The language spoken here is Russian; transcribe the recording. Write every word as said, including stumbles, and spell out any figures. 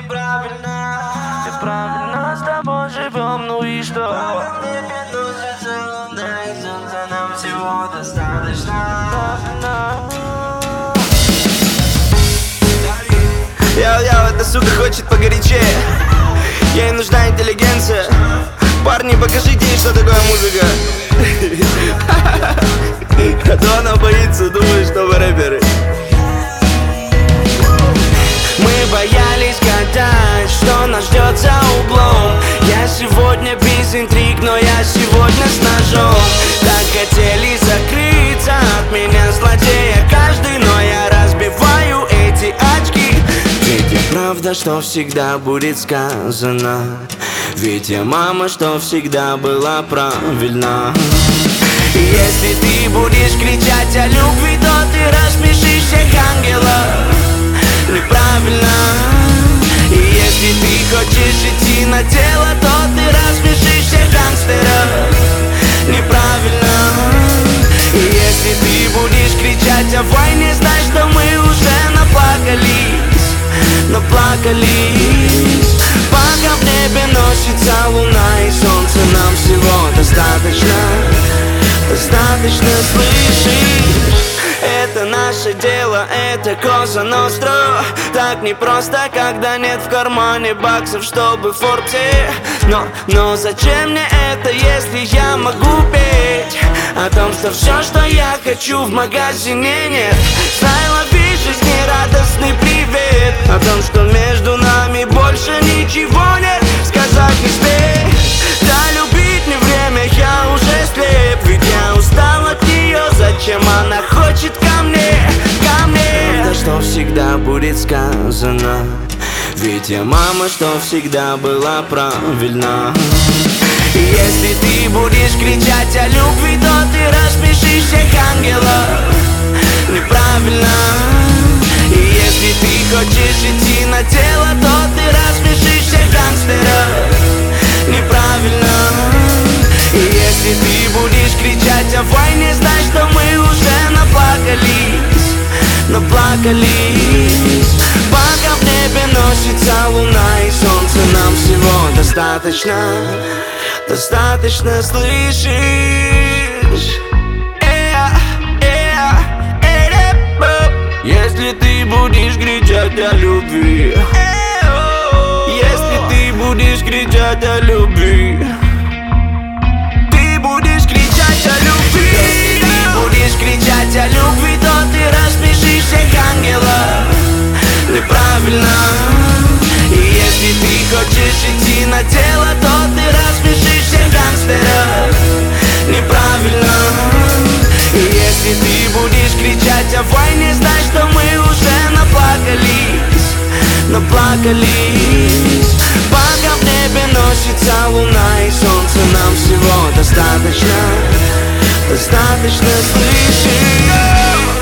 неправильно. Неправильно с тобой живем, ну и что? Нам всего достаточно. Яу-яу, эта сука хочет погорячее. Ей нужна интеллигенция. Парни, покажите ей, что такое музыка. А то она боится, думает, что вы рэперы. Мы боялись гадать, что нас ждет за углом. Я сегодня без интриг, но я сегодня с ножом. Так хотели закрыться от меня, злодея каждый, но я разбиваю эти очки. Ведь я правда, что всегда будет сказано. Ведь я мама, что всегда была правильна. И если ты будешь кричать о любви, то ты рассмешишь всех ангелов. Неправильно. И если ты хочешь идти на дело, то ты рассмешишь всех гангстеров. Неправильно. И если ты будешь кричать о войне, знай, что мы уже наплакались. Наплакались. Пока в небе носится луна и солнце, нам всего достаточно. Достаточно, слышишь? Это наше дело, это Коза Ностра. Так непросто, когда нет в кармане баксов, чтобы в Форбсе. Но, но зачем мне это, если я могу петь о том, что все, что я хочу, в магазине нет. Знай, лови жизнерадостный привет о том, что между нами больше ничего нет. Сказать не успеть, да любить не время, я уже слеп. Ведь я устал от нее, зачем она хочет ко мне, ко мне? Правда, что всегда будет сказано. Ведь я мама, что всегда была правильна. И если ты будешь кричать о любви, то ты рассмешишь всех ангелов. Неправильно. И если ты хочешь идти на дело, то ты рассмешишь всех гангстеров. Неправильно. И если ты будешь кричать о войне, знай, что мы уже наплакались. Наплакались. Пока в небе носится луна и солнце, нам всего достаточно. Достаточно, слышишь? Если ты будешь кричать о любви, если ты будешь кричать о любви, ты будешь кричать о любви. Если ты будешь кричать о любви, то ты рассмешишь всех ангелов. Неправильно. И если ты хочешь идти на дело, то ты рассмешишь всех гангстеров. Неправильно. И если ты будешь кричать о войне, знай, что мы уже наплакались. Наплакались. Пока в небе носится луна и солнце, нам всего достаточно. Достаточно, слышишь?